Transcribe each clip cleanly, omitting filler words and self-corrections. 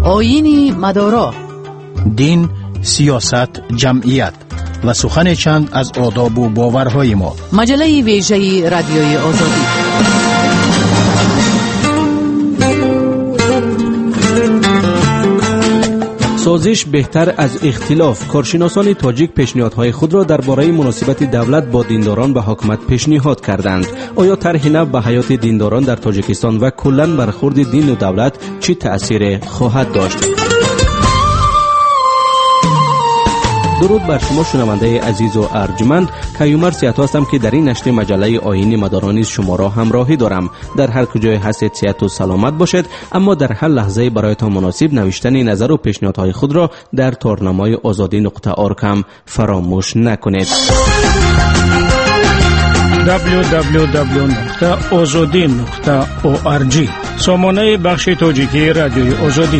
آیین مدارا، دین، سیاست، جمعیت و سخن چند از آداب و باورهای ما. مجله ویژه رادیوی آزادی. سازش بهتر از اختلاف. کارشناسان تاجیک پیشنهادهای خود را درباره مناسبت دولت با دینداران و حکومت پیشنهاد کردند. آیا طرح نو به حیات دینداران در تاجیکستان و کلاً برخورد دین و دولت چه تأثیر خواهد داشت؟ درود بر شما شنونده عزیز و ارجمند. کیومر سیاتا هستم که در این نشر مجله آیین مدارا نیز شما را همراهی دارم. در هر کجای هستید صحت و سلامت باشید، اما در هر لحظه برایتان مناسب نوشتن نظر و پیشنهادهای خود را در تارنامه azadi.org هم فراموش نکنید. www.azadi.org سامانه بخش تاجیکی رادیوی آزادی.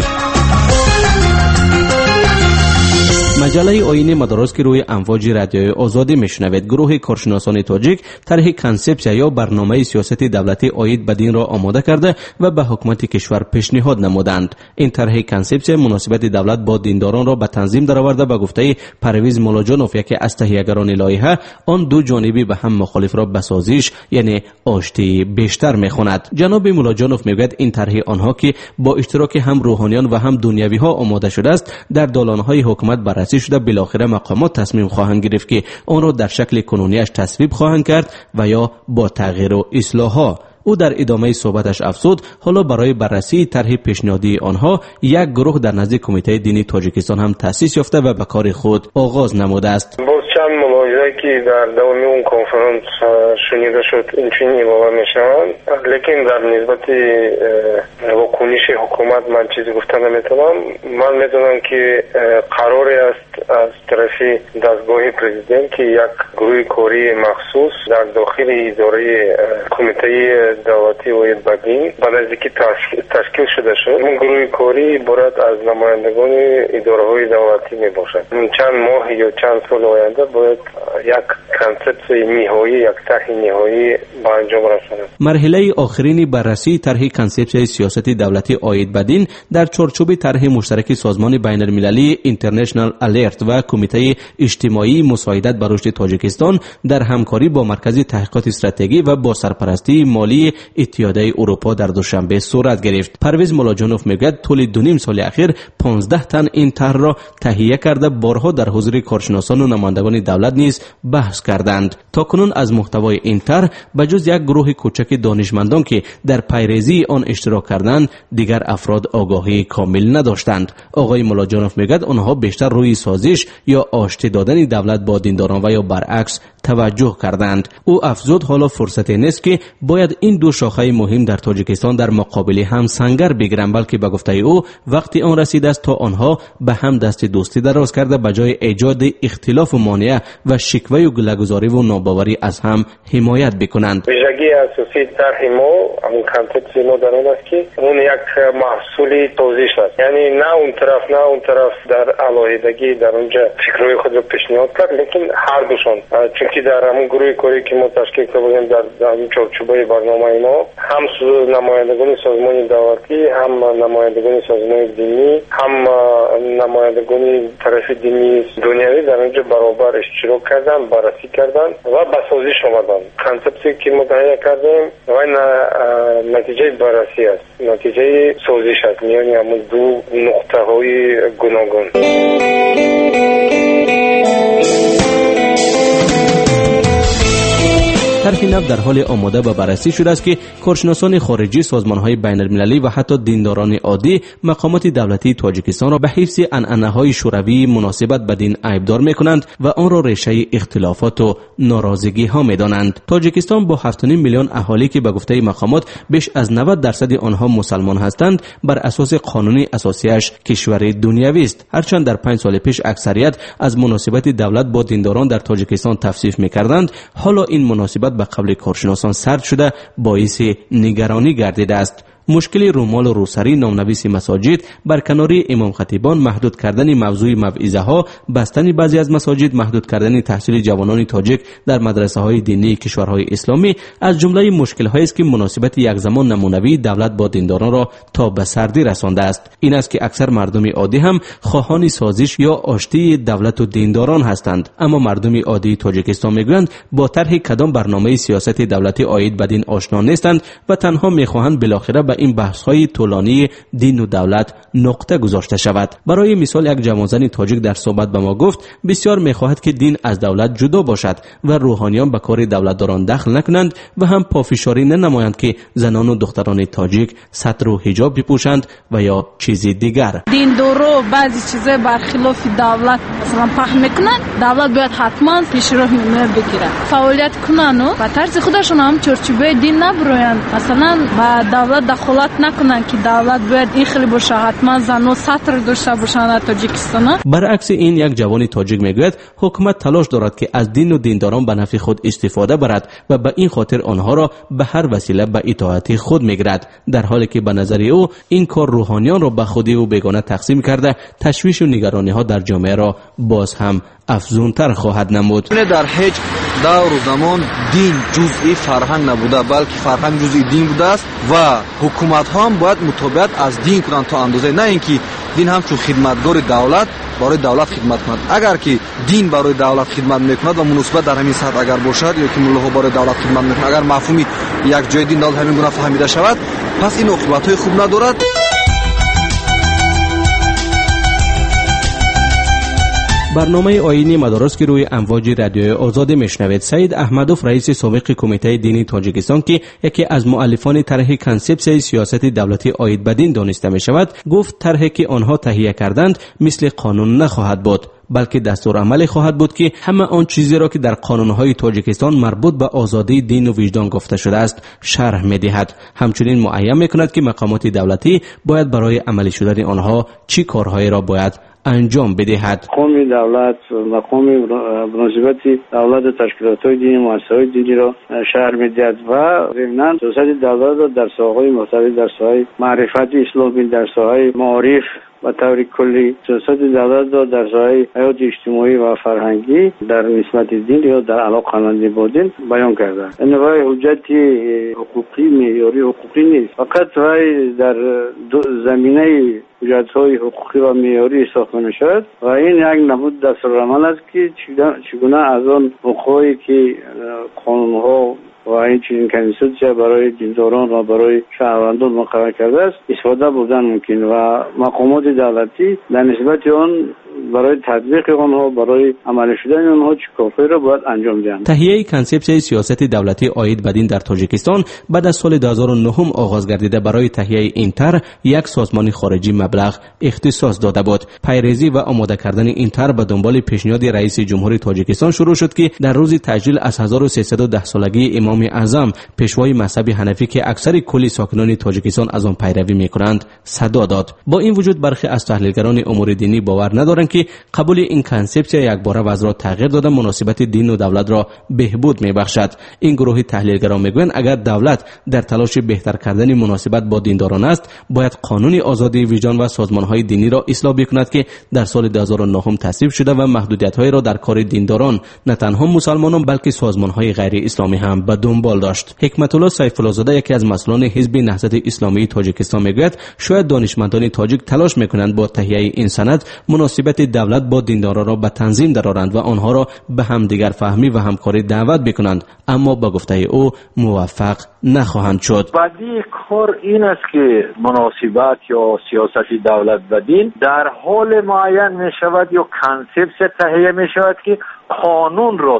مجله آیین مدارس که روی امواج رادیوی آزادی میشنوید. گروه کارشناسان تاجیک طرح کنسپسیا یا برنامه سیاست دولتی عاید به دین را آماده کرده و به حکومت کشور پیشنهاد نمودند. این طرح کنسپسیا مناسبت دولت با دینداران را به تنظیم درآورده. به گفته پرویز مولاجانوف، یکی از تهیه‌گران لایحه، آن دو جانبی به هم مخالف را به سازش یعنی آشتی بیشتر میخواند. جناب مولاجانوف میگوید این طرح آنها که با اشتراک هم روحانیان و هم دنیوی ها آماده شده است در دالان‌های حکومت بررسی شده. بالاخره مقامات تصمیم خواهند گرفت که آن را در شکل کنونیش تصویب خواهند کرد و یا با تغییر و اصلاحات. او در ادامه صحبتش افزود حالا برای بررسی طرح پیشنهادی آنها یک گروه در نزد کمیته دینی تاجیکستان هم تأسیس یافته و به کار خود آغاز نموده است. چند ملاحظه‌ای که در دوام اون کنفرانس شنیده شد اینچنین اضافه میشن، لیکن در نسبت واکنش حکومت من چیزی گفتن نمیتونم. من میدونم که قراری است از طرف دستگاه پرزیدنت که یک گروه کاری مخصوص در داخل اداره کمیته دولتی عاید به دین به نزدیکی تشکیل شده شد. این گروه کاری عبارت از نمایندگان اداره‌های دولتی میباشد. چند ماه یا چند سال آینده باید یک کانسپت نهایی، یک طرح نهایی به انجام رساند. مرحله آخرین بررسی طرح کانسپت سیاست دولتی عاید به دین در چارچوب طرح مشترک سازمان بین المللی اینترنشنال الرت و کمیته اجتماعی مساعدت بر رشد تاجیکستان در همکاری با مرکز تحقیقات استراتژی و با سرپرستی مالی اتحادیه اروپا در دوشنبه صورت گرفت. پرویز مولاجانوف میگوید طول 2.5 سال اخیر 15 تن این طرح را تهیه کرده، بارها در حضور کارشناسان و نمایندگان دولت نیز بحث کردند. تاکنون از محتوای این طرح بجز یک گروه کوچک دانشمندان که در پیریزی آن اشتراک کردند، دیگر افراد آگاهی کامل نداشتند. آقای مولاجانوف میگوید آنها بیشتر روی سازش یا آشتی دادن دولت با دینداران و یا برعکس توجه کردند. او افزود حالا فرصتی نیست که باید این دو شاخه مهم در تاجیکستان در مقابل هم سنگر بگیرند، بلکه به گفته او وقتی آن رسیده است تا آنها به هم دست دوستی دراز کرده به جای ایجاد اختلاف و مانع و شکوه و گله‌گذاری و ناباوری از هم حمایت بکنند. ویژگی اساسی طرح ما همون کانسپت ما در اون است که اون یک محصول توزیع است، یعنی نه اون طرف در علایدگی در اونجا فکرهای خود رو پیشنهاد کرد، لیکن هر دوشون، چون که در همون گروه کاری که ما تشکیل کردیم در همین چارچوبه برنامه ما هم نمایندگان سازمان دولتی، هم نمایندگان سازمان دینی، هم نمایندگان طرف دینی دنیوی در اونجا برابر اشتراک کردن، بررسی کردن و به سازش آمدن. کانسپتی که ما تهیه کردیم و نتیجه بررسی است، نتیجه سازش است میان همون دو نقطه های گوناگون. طرح نو در حال آماده و بررسی شده است که کارشناسان خارجی، سازمان‌های بین‌المللی و حتی دینداران عادی مقامات دولتی تاجیکستان را به حفظ عنعنه‌های شوروی مناسبت به دین عیبدار می‌کنند و آن را ریشه اختلافات و ناراضگی‌ها می‌دانند. تاجیکستان با 7.5 میلیون اهالی که به گفته مقامات بیش از 90% آنها مسلمان هستند، بر اساس قانون اساسیش کشور دنیوی است. هرچند در 5 سال پیش اکثریت از مناسبت دولت با دینداران در تاجیکستان تفسیف می‌کردند، حالا این مناسبت به قول کارشناسان سرد شده باعث نگرانی گردیده است. مشکل رومال و روسری، نامنویس مساجد، برکناری امام خطیبان، محدود کردن موضوع موعظه ها، بستن بعضی از مساجد، محدود کردن تحصیل جوانان تاجیک در مدرسه های دینی کشورهای اسلامی از جمله مشکل هایی است که مناسبت یک زمان نمونوی دولت با دینداران را تا به سردی رسانده است. این است که اکثر مردم عادی هم خواهان سازش یا آشتی دولت و دینداران هستند. اما مردم عادی تاجیکستان میگویند با طرح کدام برنامه سیاست دولتی عاید به دین آشنا نیستند و تنها میخواهند بالاخره به این بحث های طولانی دین و دولت نقطه گذاشته شود. برای مثال یک جوانزن تاجیک در صحبت به ما گفت بسیار میخواهد که دین از دولت جدا باشد و روحانیان به کار دولتداران دخل نکنند و هم پافشاری ننمایند که زنان و دختران تاجیک ستر و حجاب بپوشند و یا چیزی دیگر. دیندارو بعضی چیزا برخلاف دولت مثلا پخش میکنن، دولت باید حتما پیشرو بگیره، فعالیت کنن و به طرز خودشون هم چارچوبه دین نبرویند، مثلا با دولت دخالت نکنن که دولت باید این خیلی باشه، حتما زن و ستر داشته باشن تاجیکستان. برعکس این یک جوان تاجیک میگوید حکومت تلاش دارد که از دین و دینداران به نفع خود استفاده برد و به این خاطر آنها را به هر وسیله به اطاعت خود میگیرد، در حالی که به نظر او این کار روحانیان را به خودی و بیگانه تقسیم کرده تشویش و نگرانی ها در جامعه را باز هم افزونتر خواهد نمود. در هیچ دور و زمان دین جزئی فرهنگ نبوده، بلکه فرهنگ جزئی دین بوده است و حکومت ها هم باید مطابقت از دین کنند تا اندازه، نه اینکه دین هم چون خدمتگار دولت برای دولت خدمت کند. اگر که دین برای دولت خدمت میکند و مناسبت در همین سطح اگر باشد یا که ملاها برای دولت خدمت میکند، اگر مفهومی یک جای دین دولت همین گونه فهمیده شود، پس این عاقبت های خوب ندارد. برنامه آیینی مدارس که روی امواج رادیوی آزاد میشنوید. سید احمدوف رئیس سابق کمیته دینی تاجیکستان که یکی از مؤلفان طرح کنسپسیون سیاست دولتی عاید به دین دانسته می شود، گفت طرحی که آنها تهیه کردند مثل قانون نخواهد بود، بلکه دستور عملی خواهد بود که همه آن چیزی را که در قانونهای تاجیکستان مربوط به آزادی دین و وجدان گفته شده است شرح می‌دهد. همچنین معین می‌کند که مقامات دولتی باید برای عملی شدن آنها چی کارهایی را باید انجام بدهد. مقام دولت مقام مناسبت دولت تشکیلات‌های دینی مؤسسه‌های دینی را شرح می‌دهد و ضمناً سیاست دولت را در ساحه‌های مختلف، در ساحه معرفت اسلامی، در ساحه معارف و طور کلی سیاست دولت را در ساحه حیات اجتماعی و فرهنگی در نسبت دین یا در علاقه‌مندی با دین بیان کرده. این رای حجت حقوقی معیاری حقوقی نیست، فقط رای در زمینه حجت‌های حقوقی و معیاری ساخته می‌شود و این یک نمود دستورالعمل است که چگونه از آن حقوقی که قانون‌ها و این چنین کنیسوسیا برای دینداران و برای شهروندان مقرر کرده است استفاده بودن ممکن و مقامات دولتی در نسبت آن برای تطبیق آنها، برای عملی شدن آنها چه کارهایی را باید انجام دهند. تهیه کنسپسیون سیاست دولتی عاید به دین در تاجیکستان بعد از سال 2009 آغاز گردیده برای تهیه این طرح یک سازمان خارجی مبلغ اختصاص داده بود. پیریزی و آماده کردن این طرح به دنبال پیشنهاد رئیس جمهوری تاجیکستان شروع شد که در روز تجلیل از 1310 سالگی امام اعظم پیشوای مذهب حنفی که اکثر کل ساکنان تاجیکستان از آن پیروی می‌کنند صدا داد. با این وجود برخی از تحلیلگران امور دینی باور ندارند که قبول این کنسپسیون یکباره وضع را تغییر داده مناسبت دین و دولت را بهبود می‌بخشد. این گروه تحلیلگران می‌گویند اگر دولت در تلاش بهتر کردن مناسبت با دینداران است، باید قانون آزادی وجدان و سازمان‌های دینی را اصلاح بکند که در سال 2009 تصویب شده و محدودیت‌های را در کار دینداران نه تنها مسلمانان بلکه سازمان‌های غیر اسلامی هم به دنبال داشت. حکمت الله سیف الله زاده یکی از مسئولان حزب نهضت اسلامی تاجیکستان میگوید شاید دانشمندان تاجیک تلاش میکنند با تهیه این سند مناسبت دولت با دینداران را به تنظیم درآورند و آنها را به همدیگر فهمی و همکاری دعوت بکنند، اما با گفته او موفق نخواهند شد. بعدی کار این است که مناسبت یا سیاست دولت و دین در حال معین می شود یا کنسپت تهیه می شود که قانون را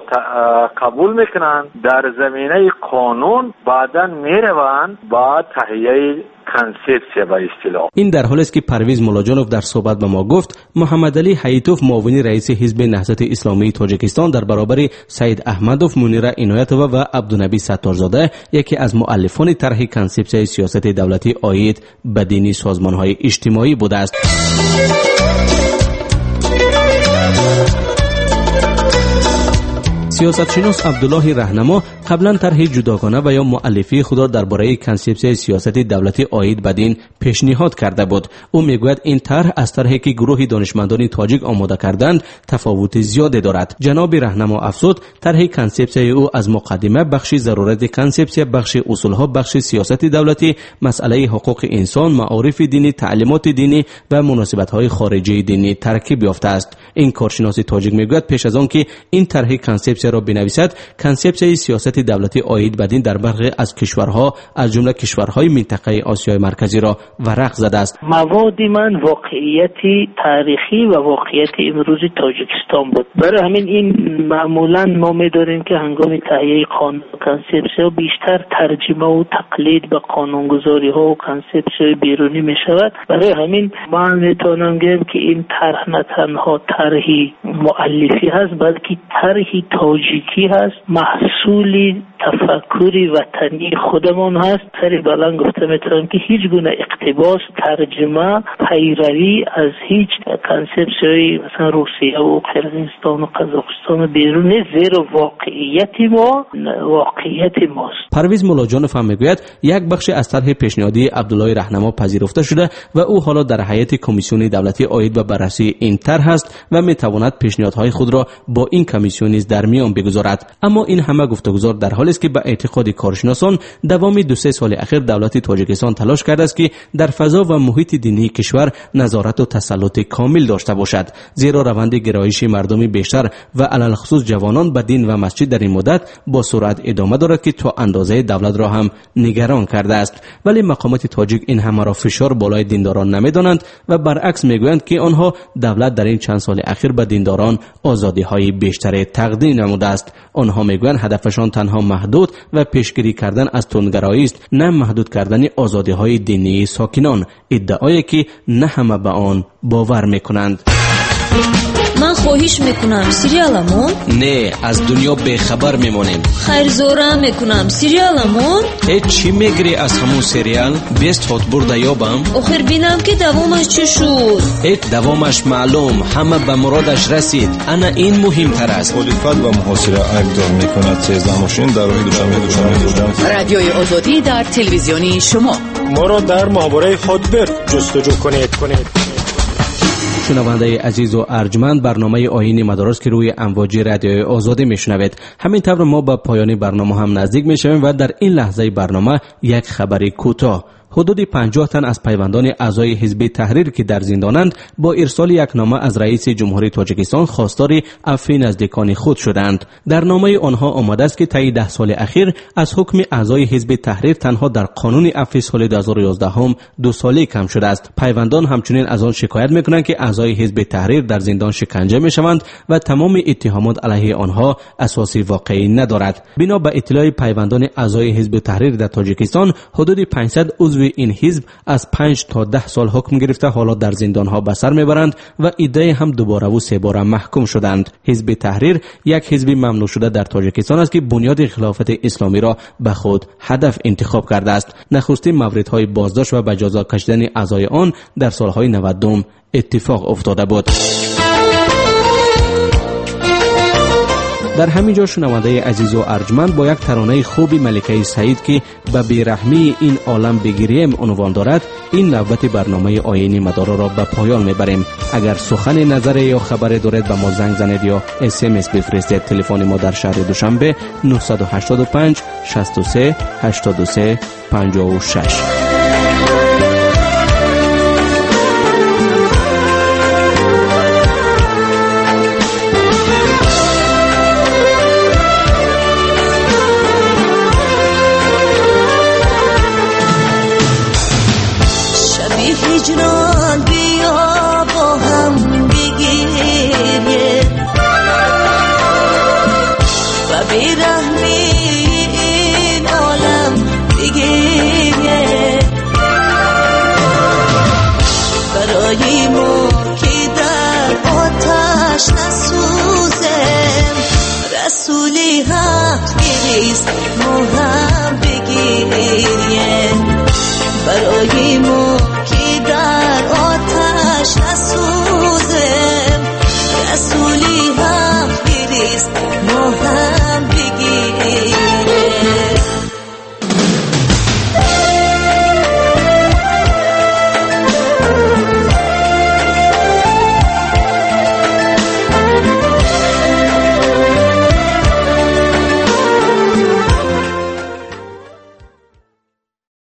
قبول میکنند، در زمینه قانون بعداً میروند با تهیه کنسپسیون و اصطلاح. این در حالی است که پرویز ملاجانوف در صحبت به ما گفت محمد علی حییتوف معاون رئیس حزب نهضت اسلامی تاجیکستان در برابر سید احمدوف، منیر عنایتوف و عبدالنبی ستارزاده یکی از مؤلفان طرح کنسپسیون سیاست دولتی عاید به دینی سازمان‌های اجتماعی بوده است. سیاستشناس عبدالله رهنما قبلا طرح جداگانه و یا مؤلفه خود را درباره کنسپسیون سیاست دولتی عاید به دین پیشنهاد کرده بود. او میگوید این طرح از طرحی که گروه دانشمندان تاجیک آماده کردند تفاوت زیادی دارد. جناب رهنما افزود طرح کنسپسیون او از مقدمه بخش ضرورت کنسپسیون، بخش اصولها، بخش سیاست دولتی، مسئله حقوق انسان، معارف دینی، تعلیمات دینی و مناسبت‌های خارجی دینی ترکیب یافته است. این کارشناس تاجیک میگوید پیش از آن که این طرح کنسپسیون را بنویسد، کنسپسیون سیاست دولتی عاید به دین در برخی از کشورها از جمله کشورهای منطقه آسیای مرکزی را ورق زده است. مواد من واقعیت تاریخی و واقعیت امروزی تاجیکستان بود. برای همین این معمولا ما می‌داریم که هنگام تهیه قانون کنسپسیون بیشتر ترجمه و تقلید به قانونگذاری‌ها و کنسپسیون بیرونی می‌شود. برای همین من میتونم بگم که این طرح نه تنها طرحی مؤلفی هست بلکه طرحی تاجیکی هست، محصولی تفکری وطنی خودمون هست. سری بلند گفته میتونم که هیچ گونه اقتباس، ترجمه، پیروی از هیچ کنسپسیون مثلا روسیه و قرقیزستان و قزاقستان بیرون زیرا واقعیت ماست. پرویز ملاجان فهم میگوید یک بخش از طرح پیشنهادی عبدالله رهنما پذیرفته شده و او حالا در هیئت کمیسیون دولتی عاید به بررسی این طرح است و میتواند پیشنهادهای خود را با این کمیسیون نیز در میان بگذارد. اما این همه گفتگوزار در حالی است که به اعتقاد کارشناسان دوام 2-3 سال اخیر دولت تاجیکستان تلاش کرده است که در فضا و محیط دینی کشور نظارت و تسلط کامل داشته باشد، زیرا روند گرایش مردمی بیشتر و علل خصوص جوانان به دین و مسجد در این مدت با سرعت ادامه دارد که تا اندازه دولت را هم نگران کرده است. ولی مقامات تاجیک این همه را فشار بالای دینداران نمیدانند و برعکس میگویند که آنها دولت در این چند سال اخیر به دینداران آزادی‌های بیشتری تقدیم نموده است. آنها میگویند هدفشان تنها محدود و پیشگیری کردن از تندگرایی است، نه محدود کردن آزادی‌های دینی ساکنان، ادعایی که نه همه به آن باور میکنند. من خواهش میکنم سریالمون نه از دنیا بیخبر میمونیم. خیر زورم میکنم سریالمون چی میگری از همون سریال؟ بیست هات برده یابم آخر بینم که دوامش چی شد؟ دوامش معلوم، همه به مرادش رسید. انا این مهمتر است. مخالفت و محاصره ایبدار میکند 13 ماشین در راه دوشنبه. رادیوی آزادی در تلویزیونی شما. ما را در ماهواره خود جستجو کنید. شنونده عزیز و ارجمند، برنامه آیین مدارس که روی امواج رادیوی آزادی میشنوید. همین طور ما به پایان برنامه هم نزدیک میشویم و در این لحظه برنامه یک خبری کوتاه. حدود 50 تن از پیوندان اعضای حزب تحریر که در زندانند با ارسال یک نامه از رئیس جمهوری تاجیکستان خواستار عفو نزدیکان خود شدند. در نامه آنها آمده است که طی 10 سال اخیر از حکم اعضای حزب تحریر تنها در قانون عفو سال 2011 هم 2 ساله کم شده است. پیوندان همچنین از آن شکایت میکنند که اعضای حزب تحریر در زندان شکنجه میشوند و تمام اتهامات علیه آنها اساس واقعی ندارد. بنا به اطلاع پیوندان اعضای حزب تحریر در تاجیکستان، حدود 500 عضو این حزب از 5 تا 10 سال حکم گرفته حالا در زندان ها به سر میبرند و عده هم 2 باره و 3 باره محکوم شدند. حزب تحریر یک حزب ممنوع شده در تاجیکستان است که بنیاد خلافت اسلامی را به خود هدف انتخاب کرده است. نخستین موردهای بازداشت و به جزا کشیدن اعضای آن در سالهای 90 اتفاق افتاده بود. در همین جا شنونده عزیز و ارجمند با یک ترانه خوبی ملکه سعید که به بیرحمی این عالم بگیریم عنوان دارد، این نوبت برنامه آیین مدارا را به پایان میبریم. اگر سخن، نظر یا خبر دارید به ما زنگ زنید یا SMS بفرستید. تلفن ما در شهر دوشنبه 985 63 83 56. هجران